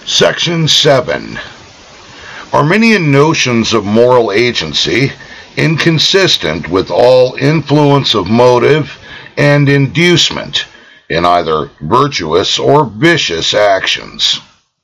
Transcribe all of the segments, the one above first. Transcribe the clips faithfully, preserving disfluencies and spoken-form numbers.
Section seven. Arminian notions of moral agency inconsistent with all influence of motive and inducement in either virtuous or vicious actions.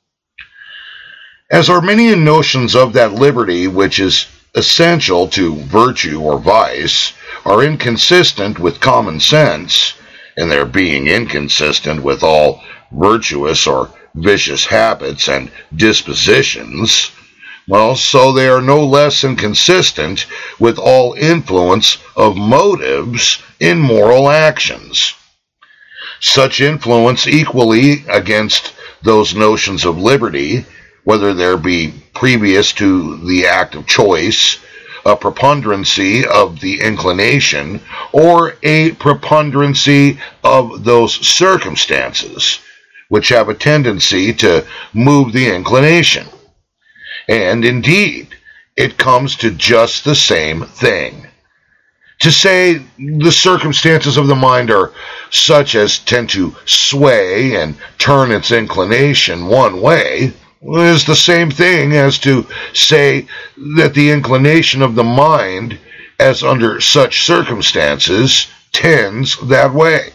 As Arminian notions of that liberty which is essential to virtue or vice are inconsistent with common sense, and their being inconsistent with all virtuous or vicious habits and dispositions, well, so they are no less inconsistent with all influence of motives in moral actions. Such influence equally against those notions of liberty, whether there be previous to the act of choice, a preponderancy of the inclination, or a preponderancy of those circumstances which have a tendency to move the inclination. And indeed, it comes to just the same thing. To say the circumstances of the mind are such as tend to sway and turn its inclination one way is the same thing as to say that the inclination of the mind, as under such circumstances, tends that way.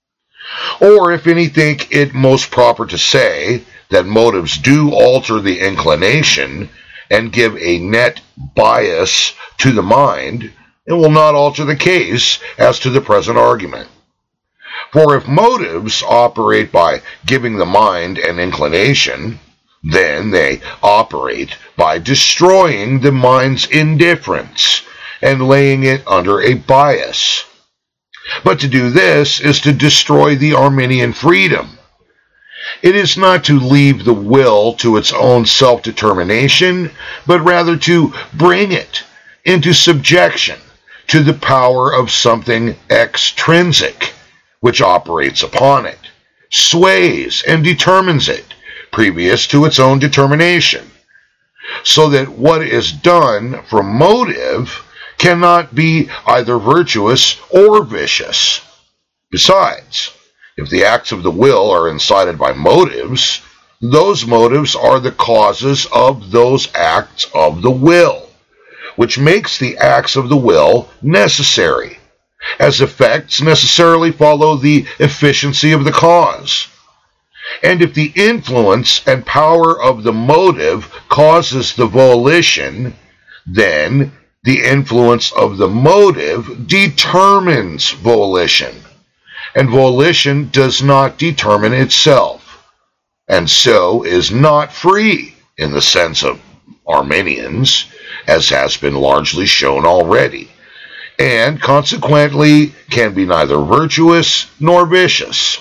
Or if any think it most proper to say that motives do alter the inclination and give a net bias to the mind, it will not alter the case as to the present argument. For if motives operate by giving the mind an inclination, then they operate by destroying the mind's indifference and laying it under a bias. But to do this is to destroy the Arminian freedom. It is not to leave the will to its own self-determination, but rather to bring it into subjection to the power of something extrinsic, which operates upon it, sways and determines it, previous to its own determination, so that what is done from motive cannot be either virtuous or vicious. Besides, if the acts of the will are incited by motives, those motives are the causes of those acts of the will, which makes the acts of the will necessary, as effects necessarily follow the efficiency of the cause. And if the influence and power of the motive causes the volition, then the influence of the motive determines volition, and volition does not determine itself, and so is not free in the sense of Arminians, as has been largely shown already, and consequently can be neither virtuous nor vicious.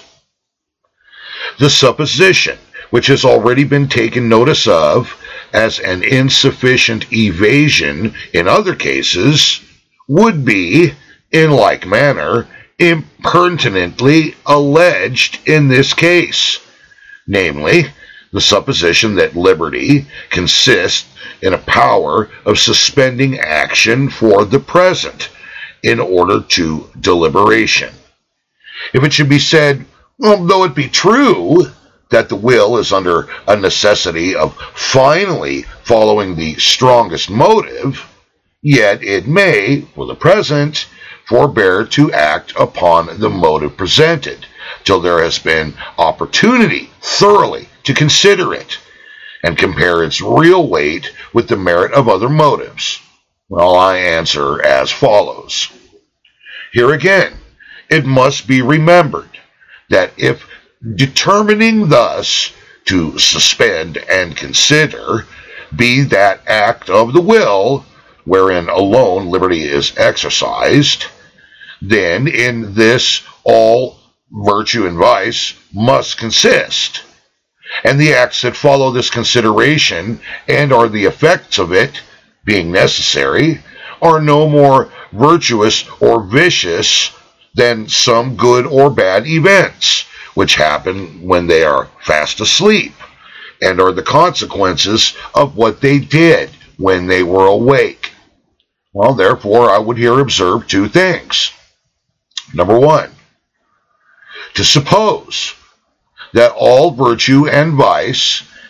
The supposition, which has already been taken notice of as an insufficient evasion in other cases, would be, in like manner, impertinently alleged in this case, namely, the supposition that liberty consists in a power of suspending action for the present in order to deliberation. If it should be said, well, though it be true that the will is under a necessity of finally following the strongest motive, yet it may, for the present, forbear to act upon the motive presented, till there has been opportunity thoroughly to consider it, and compare its real weight with the merit of other motives. Well, I answer as follows. Here again, it must be remembered that if determining thus to suspend and consider be that act of the will wherein alone liberty is exercised, then in this all virtue and vice must consist, and the acts that follow this consideration and are the effects of it, being necessary, are no more virtuous or vicious than some good or bad events, which happen when they are fast asleep, and are the consequences of what they did when they were awake. Well, therefore, I would here observe two things. Number one, to suppose that all virtue and vice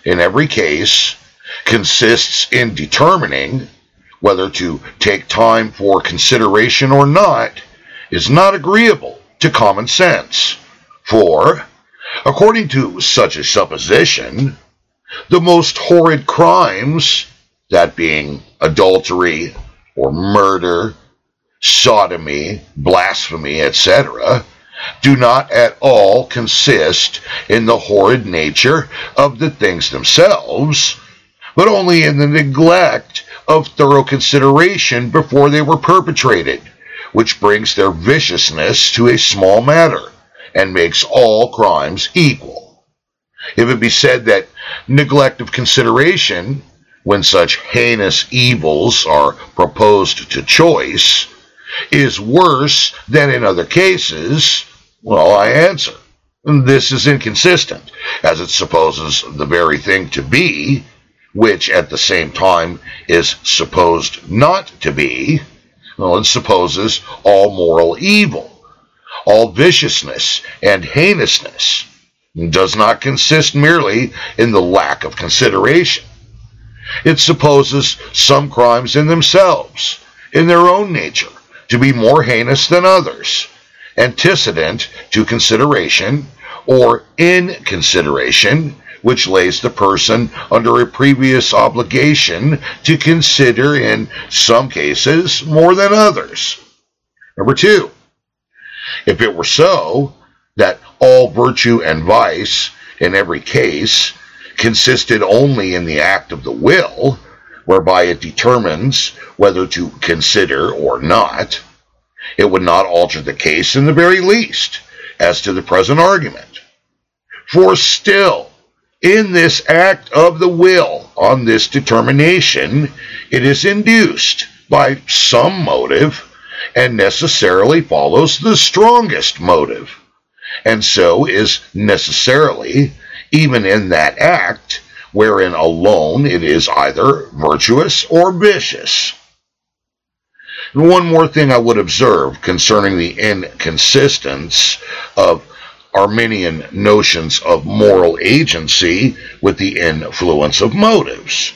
in every case consists in determining whether to take time for consideration or not is not agreeable to common sense. For, according to such a supposition, the most horrid crimes, that being adultery or murder, sodomy, blasphemy, et cetera, do not at all consist in the horrid nature of the things themselves, but only in the neglect of thorough consideration before they were perpetrated, which brings their viciousness to a small matter, and makes all crimes equal. If it be said that neglect of consideration, when such heinous evils are proposed to choice, is worse than in other cases, well, I answer, this is inconsistent, as it supposes the very thing to be, which at the same time is supposed not to be. Well, it supposes all moral evil, all viciousness and heinousness, and does not consist merely in the lack of consideration. It supposes some crimes in themselves, in their own nature, to be more heinous than others, antecedent to consideration, or inconsideration, which lays the person under a previous obligation to consider in some cases more than others. Number two, if it were so that all virtue and vice in every case consisted only in the act of the will, whereby it determines whether to consider or not, it would not alter the case in the very least, as to the present argument. For still, in this act of the will, on this determination, it is induced by some motive, and necessarily follows the strongest motive, and so is necessarily, even in that act, wherein alone it is either virtuous or vicious. And one more thing I would observe concerning the inconsistence of Arminian notions of moral agency with the influence of motives.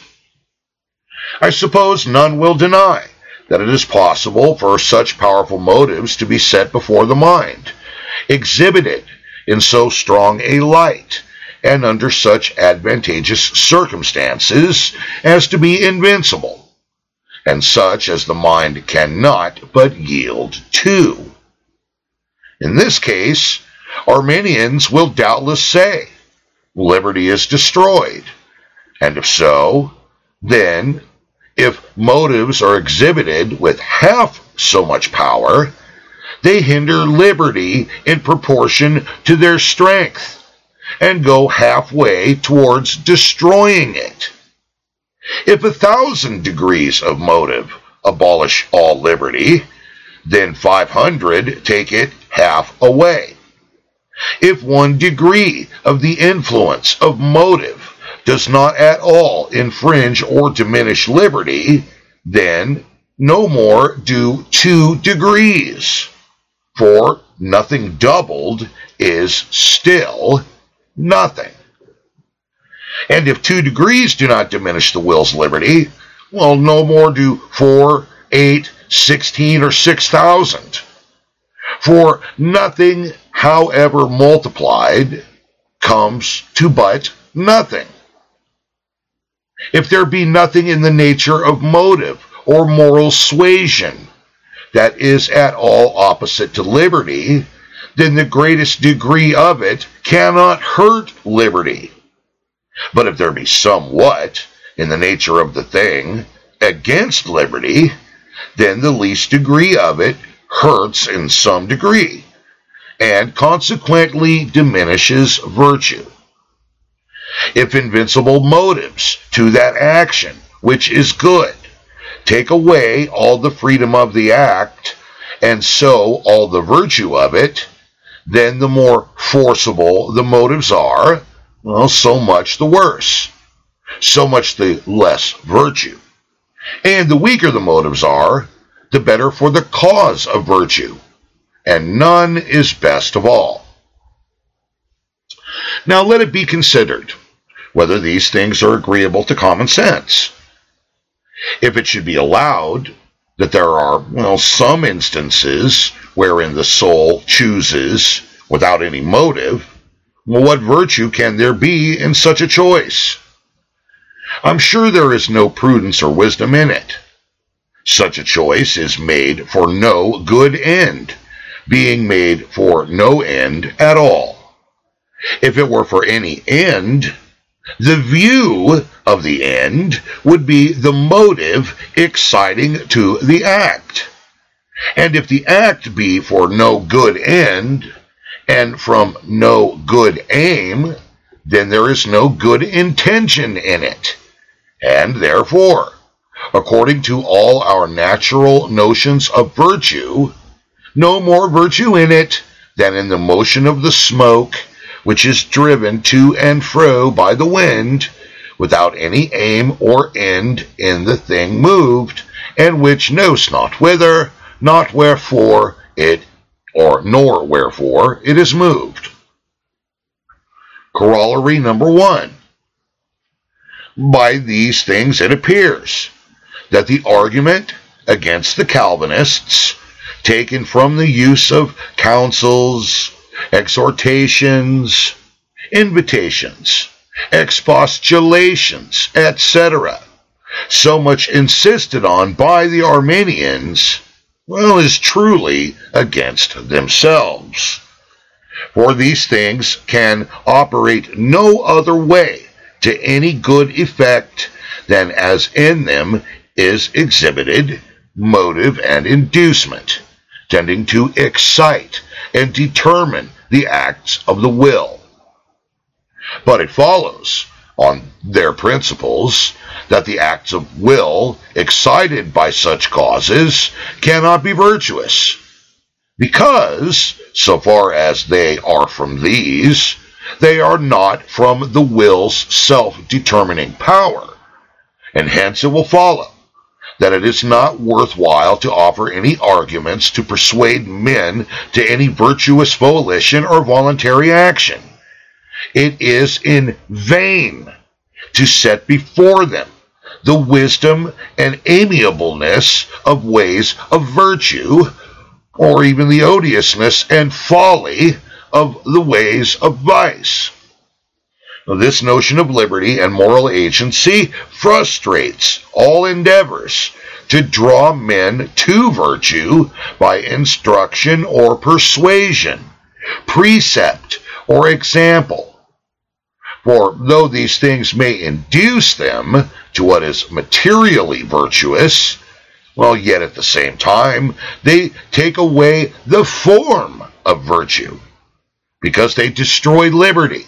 I suppose none will deny that it is possible for such powerful motives to be set before the mind, exhibited in so strong a light, and under such advantageous circumstances as to be invincible, and such as the mind cannot but yield to. In this case, Arminians will doubtless say, liberty is destroyed, and if so, then, if motives are exhibited with half so much power, they hinder liberty in proportion to their strength, and go halfway towards destroying it. If a thousand degrees of motive abolish all liberty, then five hundred take it half away. If one degree of the influence of motive does not at all infringe or diminish liberty, then no more do two degrees, for nothing doubled is still nothing. And if two degrees do not diminish the will's liberty, well, no more do four, eight, sixteen, or six thousand. For nothing, however multiplied, comes to but nothing. If there be nothing in the nature of motive or moral suasion that is at all opposite to liberty, then the greatest degree of it cannot hurt liberty. But if there be somewhat in the nature of the thing against liberty, then the least degree of it hurts in some degree, and consequently diminishes virtue. If invincible motives to that action, which is good, take away all the freedom of the act, and so all the virtue of it, then the more forcible the motives are, well, so much the worse, so much the less virtue. And the weaker the motives are, the better for the cause of virtue, and none is best of all. Now let it be considered, whether these things are agreeable to common sense. If it should be allowed that there are, well, some instances wherein the soul chooses without any motive, well, what virtue can there be in such a choice? I'm sure there is no prudence or wisdom in it. Such a choice is made for no good end, being made for no end at all. If it were for any end, the view of the end would be the motive exciting to the act. And if the act be for no good end, and from no good aim, then there is no good intention in it. And therefore, according to all our natural notions of virtue, no more virtue in it than in the motion of the smoke, which is driven to and fro by the wind, without any aim or end in the thing moved, and which knows not whither, not wherefore it, or nor wherefore it is moved. Corollary number one. By these things it appears that the argument against the Calvinists, taken from the use of counsels, exhortations, invitations, expostulations, et cetera, so much insisted on by the Arminians, well, is truly against themselves. For these things can operate no other way to any good effect than as in them is exhibited motive and inducement, tending to excite and determine the acts of the will. But it follows, on their principles, that the acts of will excited by such causes cannot be virtuous, because, so far as they are from these, they are not from the will's self-determining power, and hence it will follow that it is not worthwhile to offer any arguments to persuade men to any virtuous volition or voluntary action. It is in vain to set before them the wisdom and amiableness of ways of virtue, or even the odiousness and folly of the ways of vice. Now, this notion of liberty and moral agency frustrates all endeavors to draw men to virtue by instruction or persuasion, precept or example. For though these things may induce them to what is materially virtuous, well, yet at the same time they take away the form of virtue, because they destroy liberty,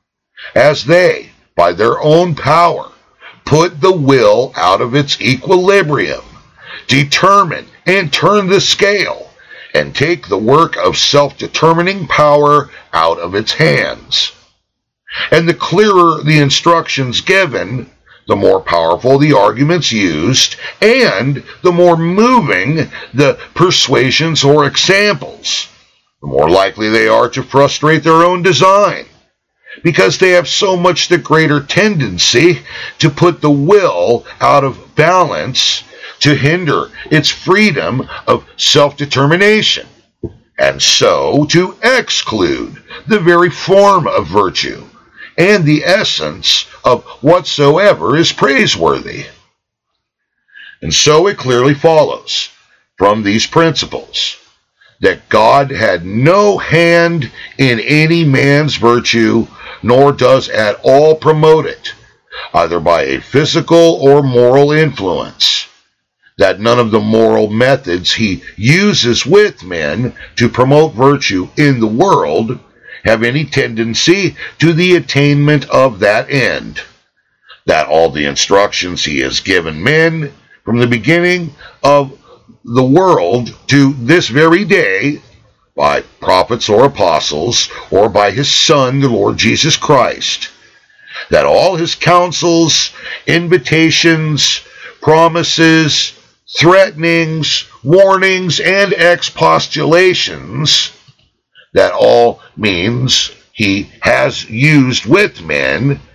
as they, by their own power, put the will out of its equilibrium, determine and turn the scale, and take the work of self-determining power out of its hands. And the clearer the instructions given, the more powerful the arguments used, and the more moving the persuasions or examples, the more likely they are to frustrate their own design, because they have so much the greater tendency to put the will out of balance, to hinder its freedom of self-determination, and so to exclude the very form of virtue and the essence of whatsoever is praiseworthy. And so it clearly follows from these principles that God had no hand in any man's virtue, nor does at all promote it, either by a physical or moral influence, that none of the moral methods he uses with men to promote virtue in the world have any tendency to the attainment of that end, that all the instructions he has given men from the beginning of the world to this very day, by prophets or apostles, or by his Son, the Lord Jesus Christ, that all his counsels, invitations, promises, threatenings, warnings, and expostulations, that all means he has used with men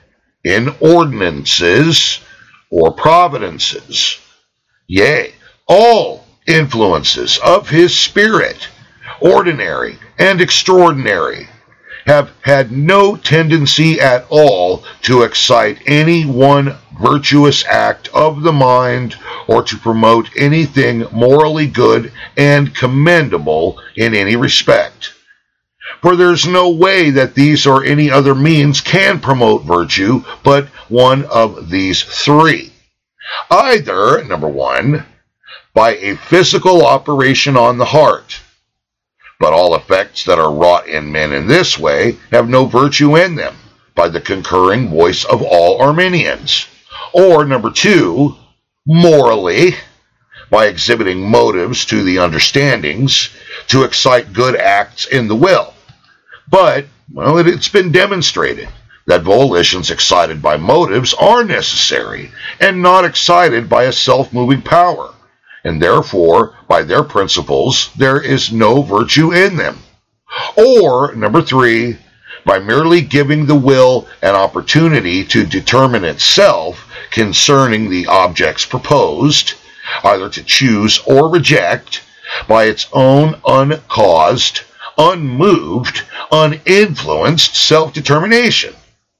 in ordinances or providences, yea, all influences of his Spirit, ordinary and extraordinary, have had no tendency at all to excite any one virtuous act of the mind or to promote anything morally good and commendable in any respect. For there's no way that these or any other means can promote virtue but one of these three. Either, number one, by a physical operation on the heart, but all effects that are wrought in men in this way have no virtue in them, by the concurring voice of all Arminians. Or, number two, morally, by exhibiting motives to the understandings to excite good acts in the will. But, well, it, it's been demonstrated that volitions excited by motives are necessary and not excited by a self-moving power, and therefore, by their principles, there is no virtue in them. Or, number three, by merely giving the will an opportunity to determine itself concerning the objects proposed, either to choose or reject, by its own uncaused, unmoved, uninfluenced self-determination.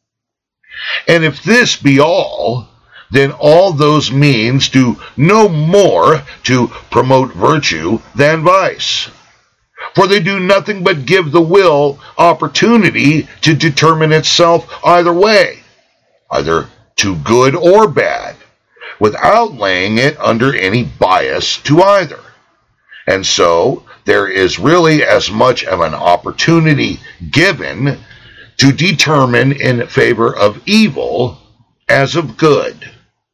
And if this be all, then all those means do no more to promote virtue than vice. For they do nothing but give the will opportunity to determine itself either way, either to good or bad, without laying it under any bias to either. And so there is really as much of an opportunity given to determine in favor of evil as of good.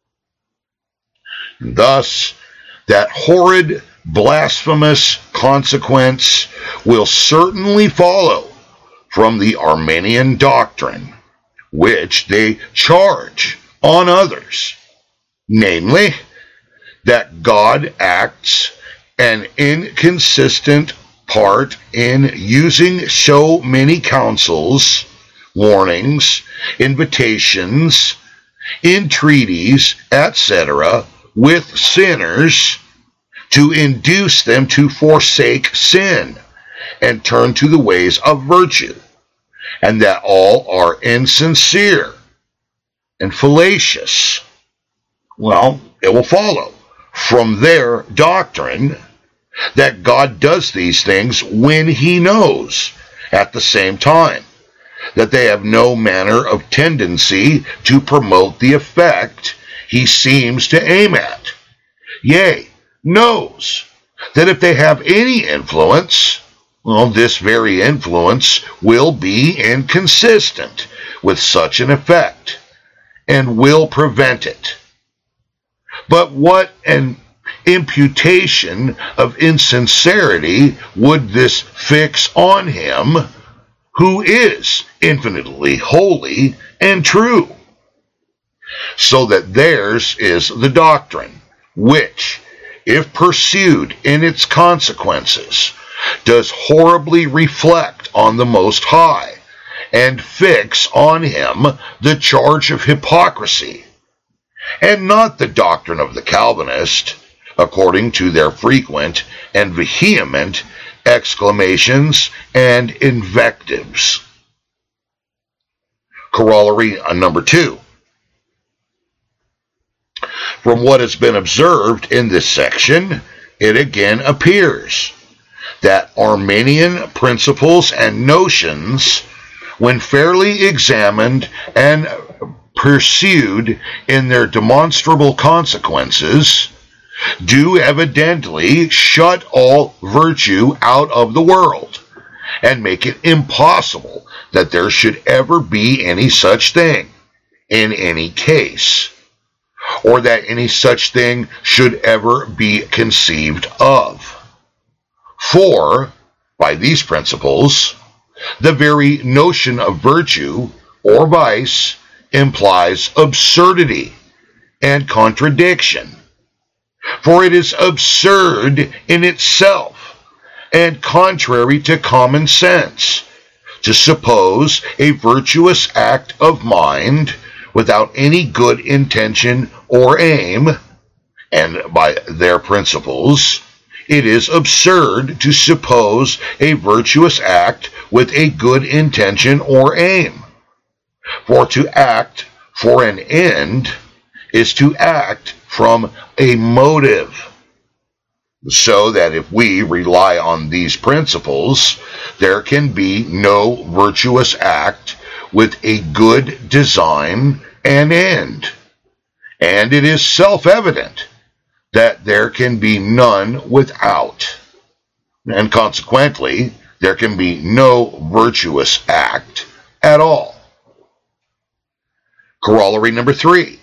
Thus, that horrid, blasphemous consequence will certainly follow from the Arminian doctrine, which they charge on others, namely, that God acts an inconsistent part in using so many counsels, warnings, invitations, entreaties, et cetera, with sinners to induce them to forsake sin and turn to the ways of virtue, and that all are insincere and fallacious. Well, it will follow from their doctrine that God does these things when he knows, at the same time, that they have no manner of tendency to promote the effect he seems to aim at. Yea, knows that if they have any influence, well, this very influence will be inconsistent with such an effect, and will prevent it. But what an imputation of insincerity would this fix on him who is infinitely holy and true? So that theirs is the doctrine, which, if pursued in its consequences, does horribly reflect on the Most High, and fix on him the charge of hypocrisy, and not the doctrine of the Calvinist, according to their frequent and vehement exclamations and invectives. Corollary number two. From what has been observed in this section, it again appears that Arminian principles and notions, when fairly examined and pursued in their demonstrable consequences, do evidently shut all virtue out of the world, and make it impossible that there should ever be any such thing in any case, or that any such thing should ever be conceived of. For, by these principles, the very notion of virtue or vice implies absurdity and contradiction. For it is absurd in itself and contrary to common sense to suppose a virtuous act of mind without any good intention or aim, and by their principles, it is absurd to suppose a virtuous act with a good intention or aim. For to act for an end is to act from a motive. So that if we rely on these principles, there can be no virtuous act with a good design and end. And it is self-evident that there can be none without. And consequently, there can be no virtuous act at all. Corollary number three.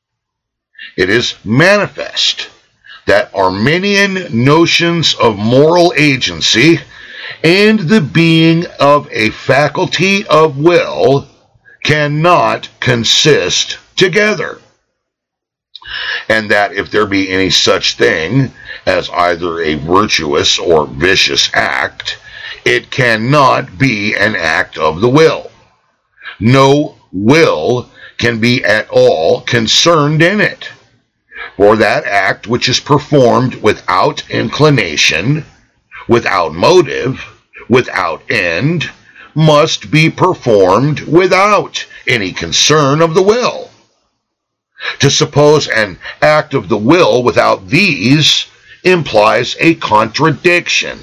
It is manifest that Arminian notions of moral agency and the being of a faculty of will cannot consist together, and that if there be any such thing as either a virtuous or vicious act, it cannot be an act of the will. No will can be at all concerned in it. For that act which is performed without inclination, without motive, without end, must be performed without any concern of the will. To suppose an act of the will without these implies a contradiction.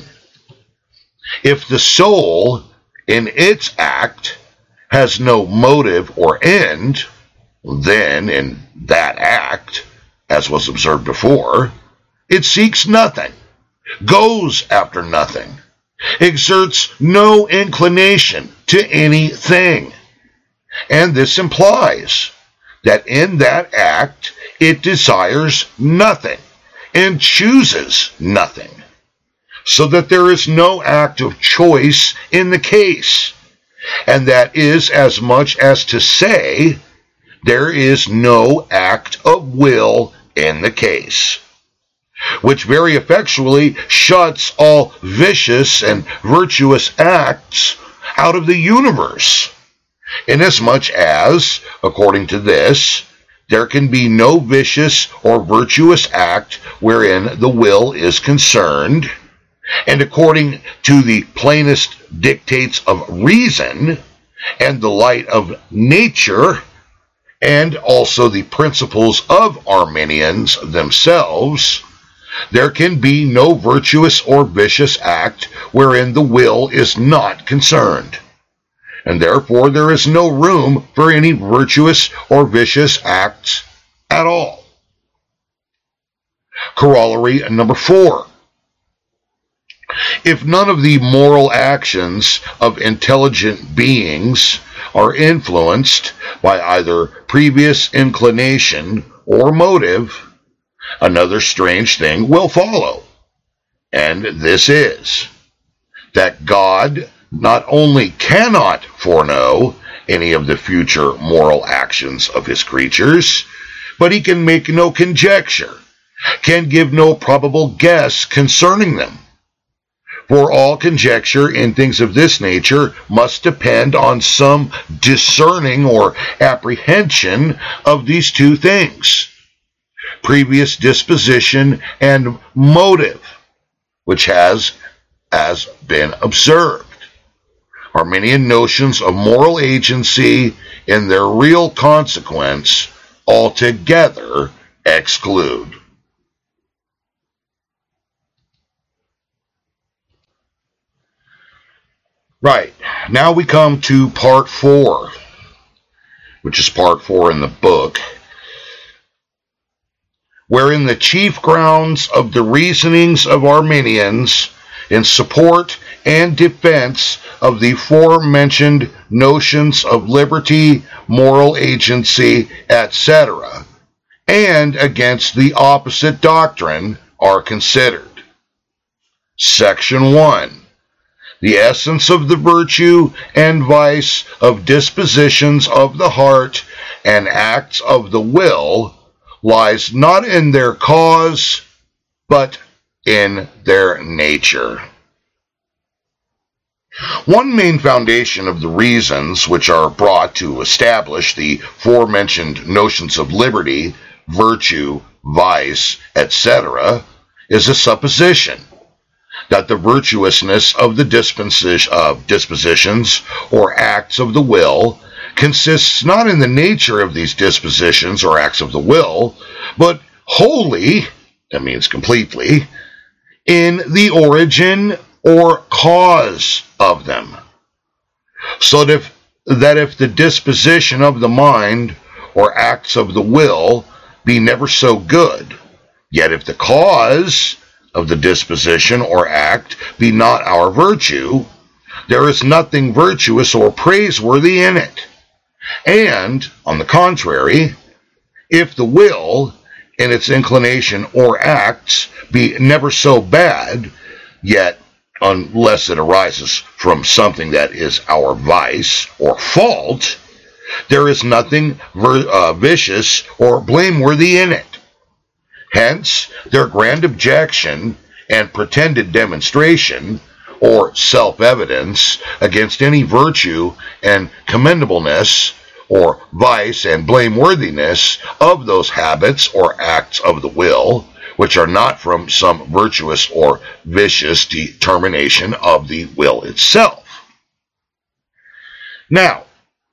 If the soul, in its act, has no motive or end, then in that act, as was observed before, it seeks nothing, goes after nothing, exerts no inclination to anything. And this implies that in that act it desires nothing and chooses nothing, so that there is no act of choice in the case, and that is as much as to say there is no act of will in the case, which very effectually shuts all vicious and virtuous acts out of the universe, inasmuch as, according to this, there can be no vicious or virtuous act wherein the will is concerned, and according to the plainest dictates of reason and the light of nature, and also the principles of Arminians themselves, there can be no virtuous or vicious act wherein the will is not concerned, and therefore there is no room for any virtuous or vicious acts at all. Corollary number four. If none of the moral actions of intelligent beings are influenced by either previous inclination or motive, another strange thing will follow, and this is that God not only cannot foreknow any of the future moral actions of his creatures, but he can make no conjecture, can give no probable guess concerning them. For all conjecture in things of this nature must depend on some discerning or apprehension of these two things, previous disposition and motive, which has as been observed. Arminian notions of moral agency in their real consequence altogether exclude. Right, now we come to part four, which is part four in the book, wherein the chief grounds of the reasonings of Arminians in support and defense of the aforementioned notions of liberty, moral agency, et cetera, and against the opposite doctrine are considered. Section one. The essence of the virtue and vice of dispositions of the heart and acts of the will lies not in their cause, but in their nature. One main foundation of the reasons which are brought to establish the forementioned notions of liberty, virtue, vice, et cetera, is a supposition that the virtuousness of the disposition, of dispositions or acts of the will consists not in the nature of these dispositions or acts of the will, but wholly, that means completely, in the origin or cause of them. So that if, that if the disposition of the mind or acts of the will be never so good, yet if the cause of the disposition or act be not our virtue, there is nothing virtuous or praiseworthy in it. And, on the contrary, if the will in its inclination or acts be never so bad, yet unless it arises from something that is our vice or fault, there is nothing vir- uh, vicious or blameworthy in it. Hence, their grand objection and pretended demonstration, or self-evidence, against any virtue and commendableness, or vice and blameworthiness of those habits or acts of the will, which are not from some virtuous or vicious determination of the will itself. Now,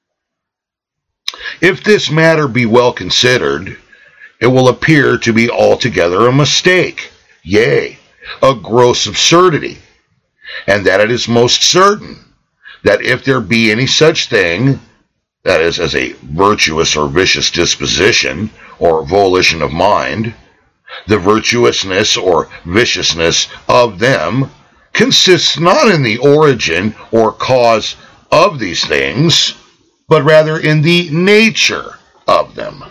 if this matter be well considered, it will appear to be altogether a mistake, yea, a gross absurdity, and that it is most certain that if there be any such thing, that is, as a virtuous or vicious disposition or volition of mind, the virtuousness or viciousness of them consists not in the origin or cause of these things, but rather in the nature of them.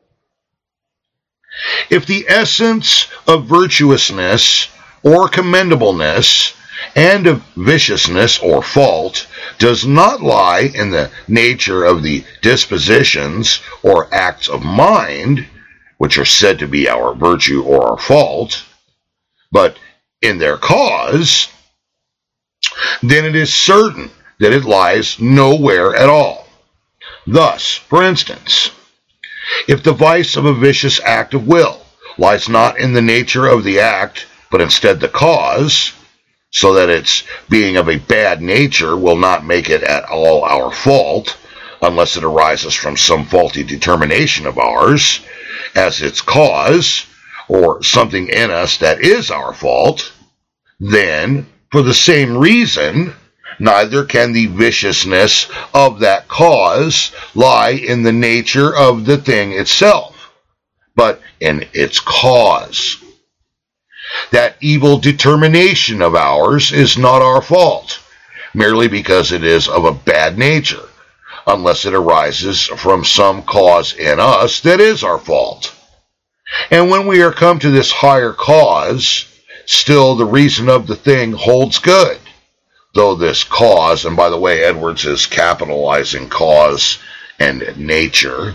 If the essence of virtuousness or commendableness and of viciousness or fault does not lie in the nature of the dispositions or acts of mind, which are said to be our virtue or our fault, but in their cause, then it is certain that it lies nowhere at all. Thus, for instance, if the vice of a vicious act of will lies not in the nature of the act, but instead the cause, so that its being of a bad nature will not make it at all our fault, unless it arises from some faulty determination of ours, as its cause, or something in us that is our fault, then, for the same reason, neither can the viciousness of that cause lie in the nature of the thing itself, but in its cause. That evil determination of ours is not our fault, merely because it is of a bad nature, unless it arises from some cause in us that is our fault. And when we are come to this higher cause, still the reason of the thing holds good, though this cause, and by the way, Edwards is capitalizing cause and nature,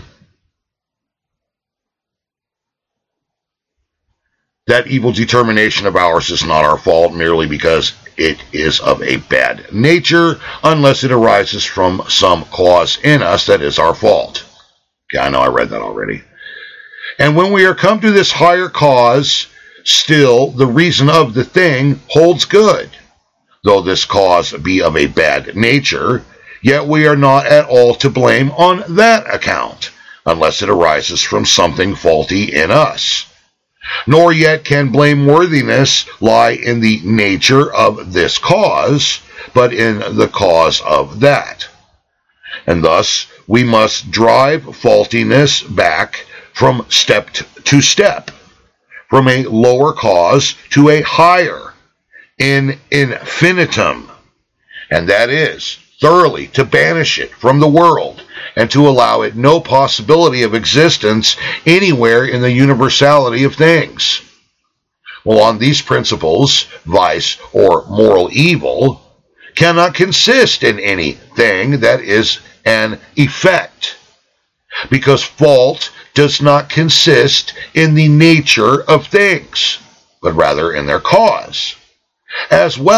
that evil determination of ours is not our fault, merely because it is of a bad nature, unless it arises from some cause in us that is our fault. Okay, I know I read that already. And when we are come to this higher cause, still the reason of the thing holds good, though this cause be of a bad nature, yet we are not at all to blame on that account, unless it arises from something faulty in us. Nor yet can blameworthiness lie in the nature of this cause, but in the cause of that. And thus we must drive faultiness back from step to step, from a lower cause to a higher, in infinitum, and that is thoroughly to banish it from the world, and to allow it no possibility of existence anywhere in the universality of things. Well, on these principles, vice or moral evil cannot consist in anything that is an effect, because fault does not consist in the nature of things, but rather in their cause, as well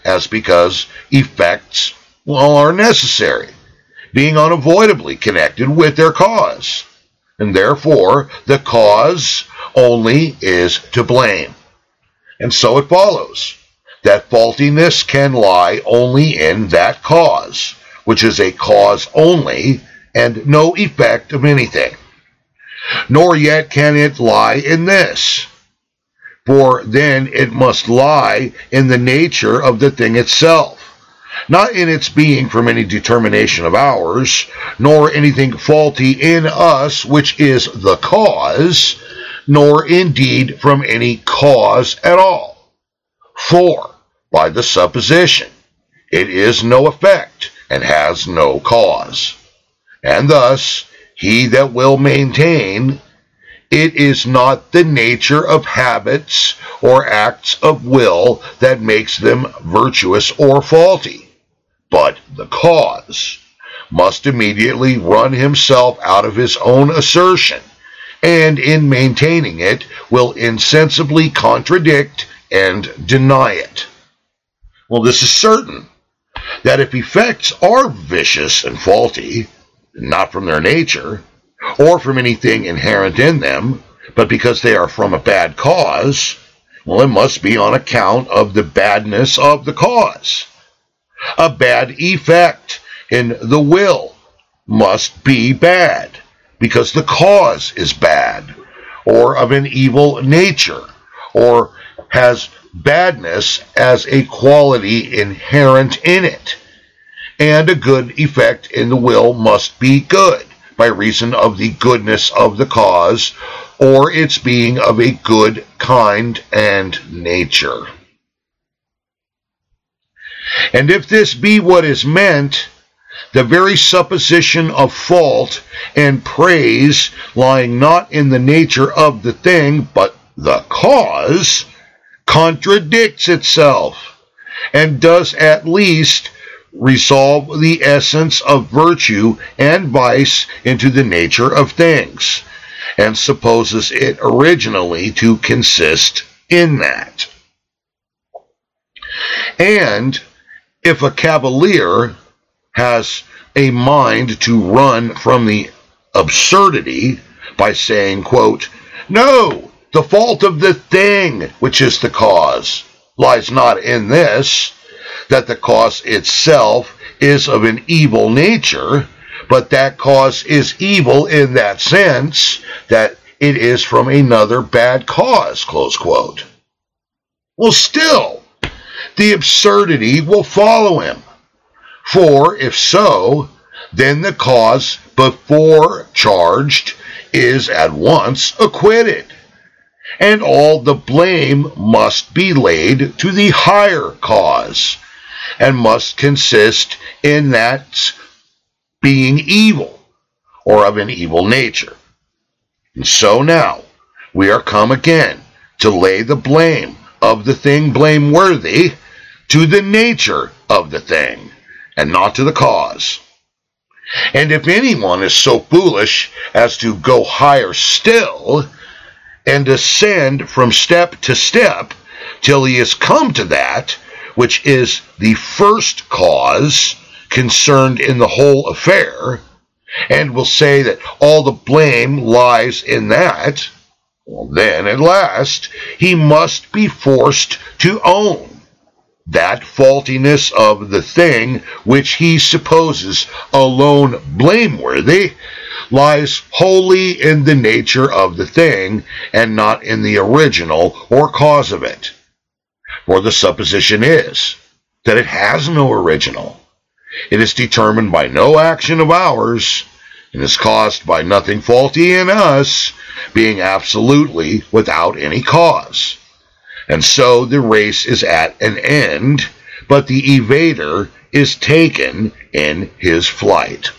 as because effects, well, are necessary, being unavoidably connected with their cause, and therefore the cause only is to blame. And so it follows that faultiness can lie only in that cause, which is a cause only and no effect of anything. Nor yet can it lie in this, for then it must lie in the nature of the thing itself, not in its being from any determination of ours, nor anything faulty in us which is the cause, nor indeed from any cause at all. For, by the supposition, it is no effect, and has no cause. And thus, he that will maintain, it is not the nature of habits or acts of will that makes them virtuous or faulty, but the cause, must immediately run himself out of his own assertion, and in maintaining it will insensibly contradict and deny it. Well, this is certain, that if effects are vicious and faulty, not from their nature, or from anything inherent in them, but because they are from a bad cause, well, it must be on account of the badness of the cause. A bad effect in the will must be bad, because the cause is bad, or of an evil nature, or has badness as a quality inherent in it. And a good effect in the will must be good, by reason of the goodness of the cause, or its being of a good kind and nature. And if this be what is meant, the very supposition of fault and praise lying not in the nature of the thing, but the cause, contradicts itself, and does at least resolve the essence of virtue and vice into the nature of things, and supposes it originally to consist in that. And if a cavalier has a mind to run from the absurdity by saying, quote, "No, the fault of the thing, which is the cause, lies not in this, that the cause itself is of an evil nature, but that cause is evil in that sense, that it is from another bad cause," close quote. Well, still, the absurdity will follow him. For if so, then the cause before charged is at once acquitted, and all the blame must be laid to the higher cause, and must consist in that being evil, or of an evil nature. And so now, we are come again to lay the blame of the thing blameworthy to the nature of the thing, and not to the cause. And if anyone is so foolish as to go higher still, and ascend from step to step, till he has come to that which is the first cause concerned in the whole affair, and will say that all the blame lies in that, well, then at last he must be forced to own that faultiness of the thing which he supposes alone blameworthy lies wholly in the nature of the thing, and not in the original or cause of it. For the supposition is that it has no original. It is determined by no action of ours, and is caused by nothing faulty in us, being absolutely without any cause. And so the race is at an end, but the evader is taken in his flight.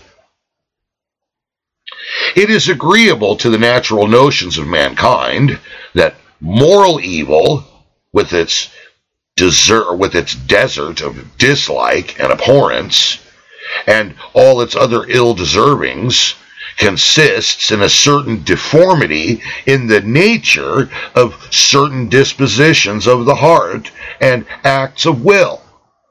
It is agreeable to the natural notions of mankind that moral evil, with its desert, with its desert of dislike and abhorrence, and all its other ill-deservings, consists in a certain deformity in the nature of certain dispositions of the heart and acts of will,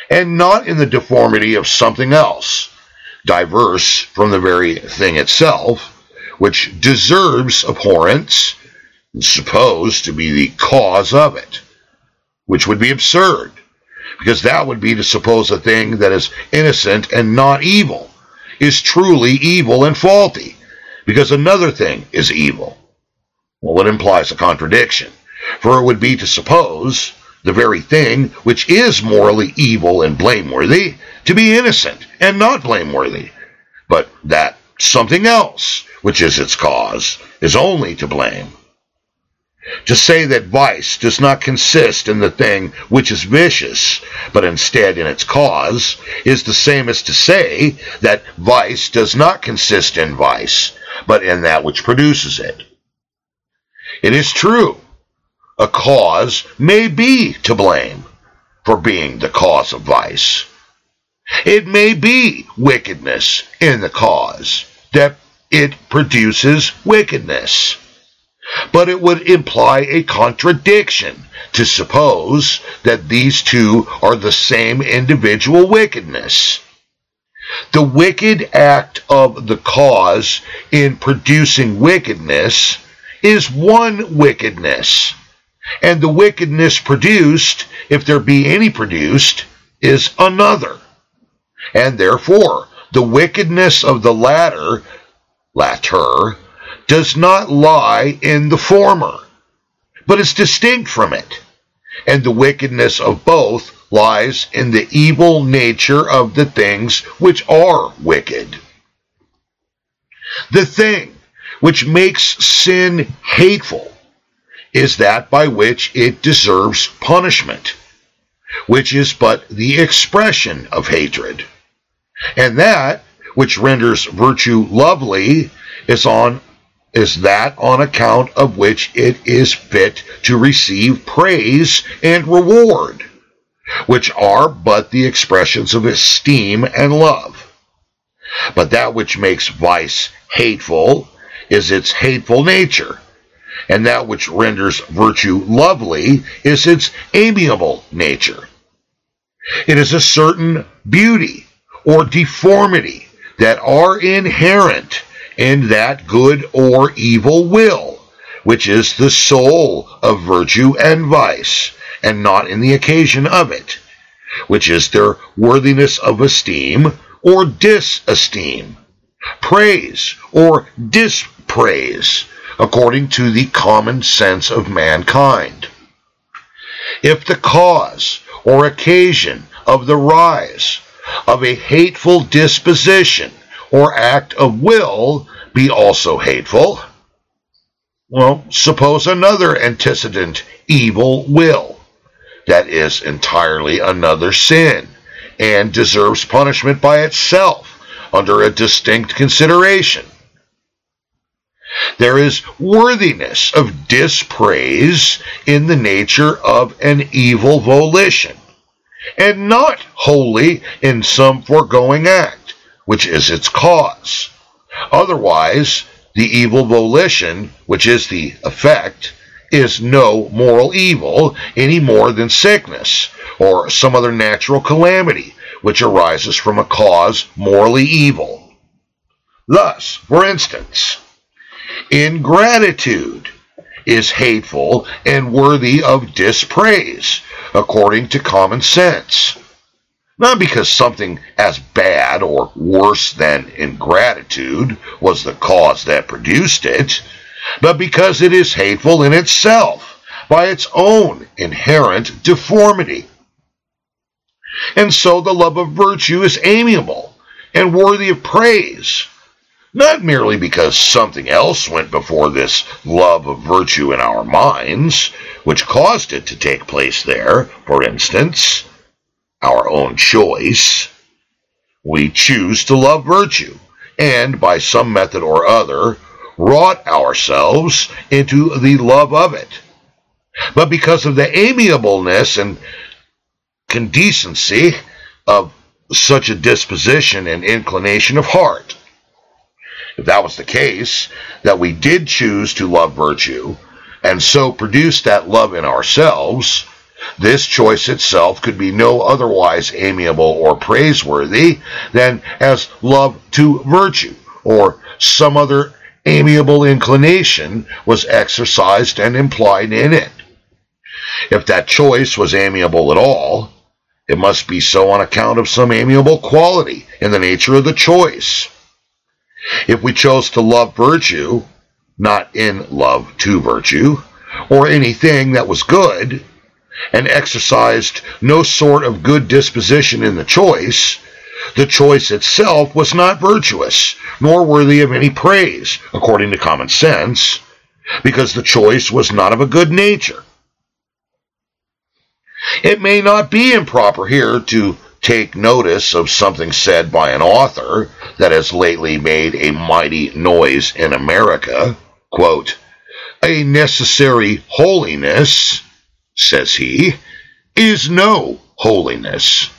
and not in the deformity of something else, diverse from the very thing itself, which deserves abhorrence, and supposed to be the cause of it, which would be absurd, because that would be to suppose a thing that is innocent and not evil is truly evil and faulty, because another thing is evil. Well, it implies a contradiction, for it would be to suppose the very thing which is morally evil and blameworthy to be innocent and not blameworthy, but that something else, which is its cause, is only to blame. To say that vice does not consist in the thing which is vicious, but instead in its cause, is the same as to say that vice does not consist in vice, but in that which produces it. It is true, a cause may be to blame for being the cause of vice. It may be wickedness in the cause, that it produces wickedness. But it would imply a contradiction to suppose that these two are the same individual wickedness. The wicked act of the cause in producing wickedness is one wickedness, and the wickedness produced, if there be any produced, is another. And therefore, the wickedness of the latter, latter, does not lie in the former, but is distinct from it, and the wickedness of both lies in the evil nature of the things which are wicked. The thing which makes sin hateful is that by which it deserves punishment, which is but the expression of hatred, and that which renders virtue lovely is on is that on account of which it is fit to receive praise and reward, which are but the expressions of esteem and love. But that which makes vice hateful is its hateful nature, and that which renders virtue lovely is its amiable nature. It is a certain beauty or deformity that are inherent in that good or evil will, which is the soul of virtue and vice, and not in the occasion of it, which is their worthiness of esteem or disesteem, praise or dispraise, according to the common sense of mankind. If the cause or occasion of the rise of a hateful disposition or act of will be also hateful, well, suppose another antecedent evil will, that is entirely another sin, and deserves punishment by itself under a distinct consideration. There is worthiness of dispraise in the nature of an evil volition, and not wholly in some foregoing act, which is its cause. Otherwise, the evil volition, which is the effect, is no moral evil any more than sickness or some other natural calamity which arises from a cause morally evil. Thus, for instance, ingratitude is hateful and worthy of dispraise, according to common sense, not because something as bad or worse than ingratitude was the cause that produced it, but because it is hateful in itself by its own inherent deformity. And so the love of virtue is amiable and worthy of praise, not merely because something else went before this love of virtue in our minds, which caused it to take place there, for instance, our own choice. We choose to love virtue, and by some method or other, wrought ourselves into the love of it, but because of the amiableness and condecency of such a disposition and inclination of heart. If that was the case, that we did choose to love virtue, and so produce that love in ourselves, This choice itself could be no otherwise amiable or praiseworthy than as love to virtue, or some other amiable inclination was exercised and implied in it. If that choice was amiable at all, it must be so on account of some amiable quality in the nature of the choice. If we chose to love virtue, not in love to virtue, or anything that was good, and exercised no sort of good disposition in the choice, the choice itself was not virtuous, nor worthy of any praise, according to common sense, because the choice was not of a good nature. It may not be improper here to take notice of something said by an author that has lately made a mighty noise in America. Quote, "A necessary holiness," says he, "is no holiness."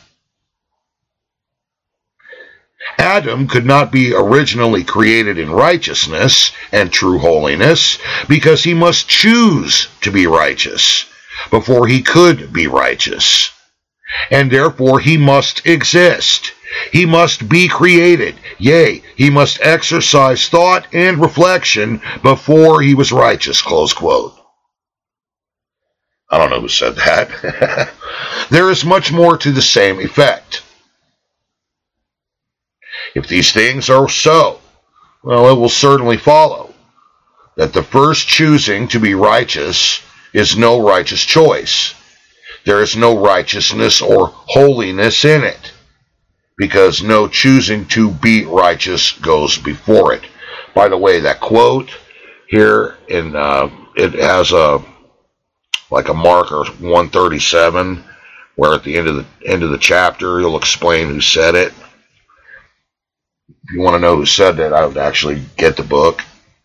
Adam could not be originally created in righteousness and true holiness because he must choose to be righteous before he could be righteous. And therefore he must exist. He must be created. Yea, he must exercise thought and reflection before he was righteous. Close quote. I don't know who said that. There is much more to the same effect. If these things are so, well, it will certainly follow that the first choosing to be righteous is no righteous choice. There is no righteousness or holiness in it, because no choosing to be righteous goes before it. By the way, that quote here, in uh, it has a like a marker one thirty-seven, where at the end of the end of the chapter he'll explain who said it. If you want to know who said that, I would actually get the book.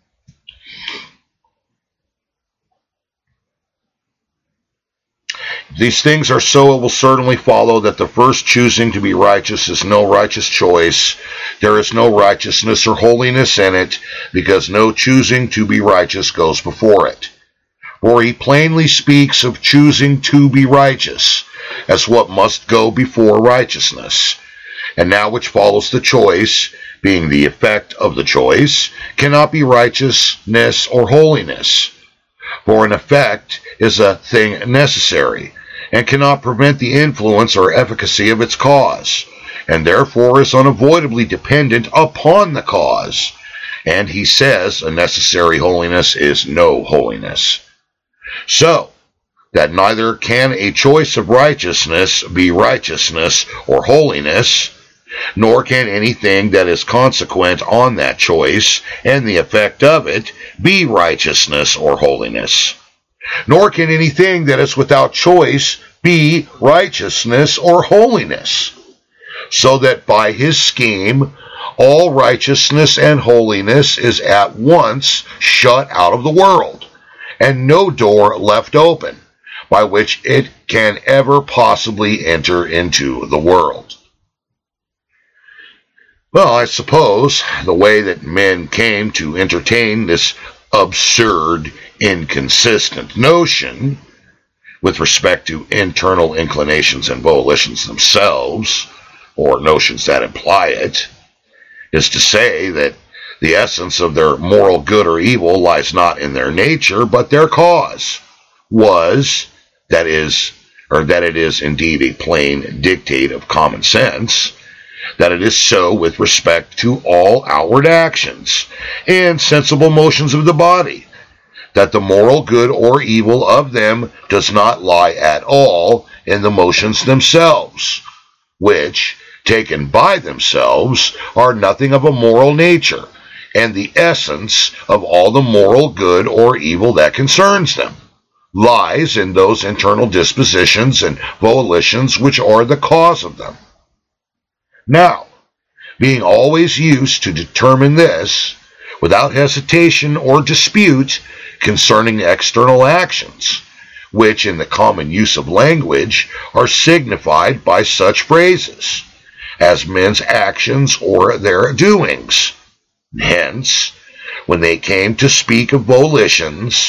These things are so, it will certainly follow that the first choosing to be righteous is no righteous choice. There is no righteousness or holiness in it, because no choosing to be righteous goes before it. For he plainly speaks of choosing to be righteous as what must go before righteousness. And now which follows the choice, being the effect of the choice, cannot be righteousness or holiness. For an effect is a thing necessary, and cannot prevent the influence or efficacy of its cause, and therefore is unavoidably dependent upon the cause. And he says a necessary holiness is no holiness. So, that neither can a choice of righteousness be righteousness or holiness, nor can anything that is consequent on that choice and the effect of it be righteousness or holiness. Nor can anything that is without choice be righteousness or holiness. So that by his scheme, all righteousness and holiness is at once shut out of the world, and no door left open by which it can ever possibly enter into the world. Well, I suppose the way that men came to entertain this absurd, inconsistent notion with respect to internal inclinations and volitions themselves, or notions that imply it, is to say that the essence of their moral good or evil lies not in their nature, but their cause, was, that is, or that it is indeed a plain dictate of common sense, that it is so with respect to all outward actions and sensible motions of the body, that the moral good or evil of them does not lie at all in the motions themselves, which, taken by themselves, are nothing of a moral nature, and the essence of all the moral good or evil that concerns them lies in those internal dispositions and volitions which are the cause of them. Now, being always used to determine this, without hesitation or dispute, concerning external actions, which in the common use of language are signified by such phrases as men's actions or their doings. Hence, when they came to speak of volitions,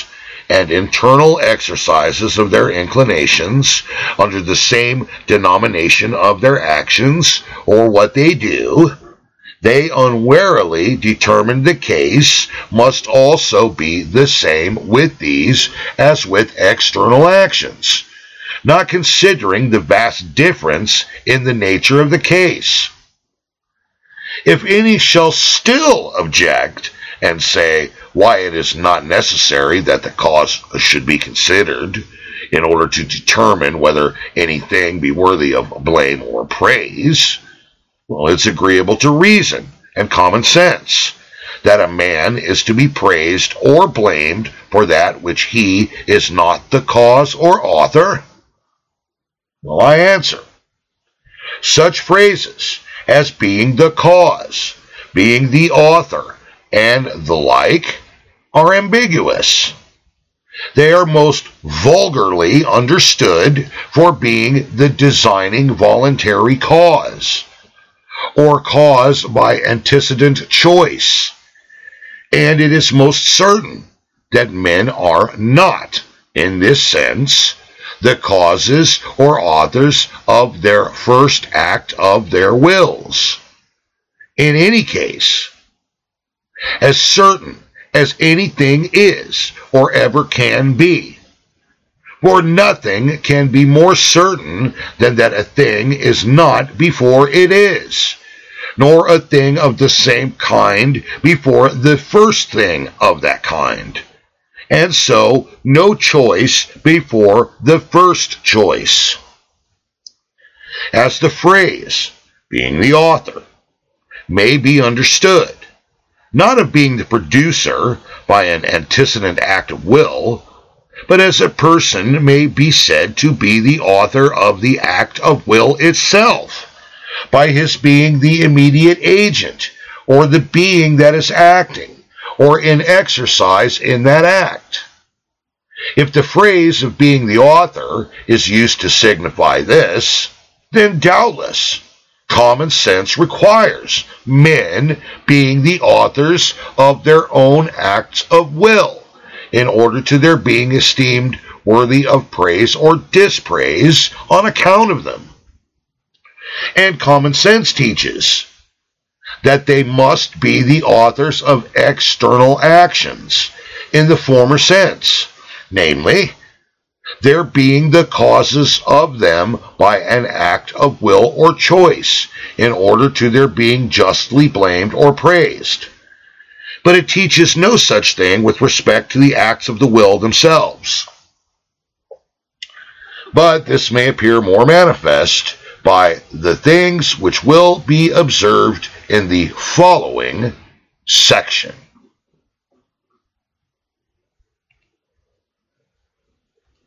and internal exercises of their inclinations under the same denomination of their actions or what they do, they unwarily determine the case must also be the same with these as with external actions, not considering the vast difference in the nature of the case. If any shall still object and say why it is not necessary that the cause should be considered in order to determine whether anything be worthy of blame or praise, well, it's agreeable to reason and common sense that a man is to be praised or blamed for that which he is not the cause or author. Well, I answer, such phrases as being the cause, being the author, and the like are ambiguous. They are most vulgarly understood for being the designing voluntary cause, or cause by antecedent choice, and it is most certain that men are not, in this sense, the causes or authors of their first act of their wills. In any case, as certain as anything is or ever can be, for nothing can be more certain than that a thing is not before it is, nor a thing of the same kind before the first thing of that kind, and so no choice before the first choice. As the phrase, being the author, may be understood, not of being the producer by an antecedent act of will, but as a person may be said to be the author of the act of will itself, by his being the immediate agent, or the being that is acting, or in exercise in that act. If the phrase of being the author is used to signify this, then doubtless common sense requires men being the authors of their own acts of will, in order to their being esteemed worthy of praise or dispraise on account of them. And common sense teaches that they must be the authors of external actions in the former sense, namely, their being the causes of them by an act of will or choice, in order to their being justly blamed or praised. But it teaches no such thing with respect to the acts of the will themselves. But this may appear more manifest by the things which will be observed in the following section.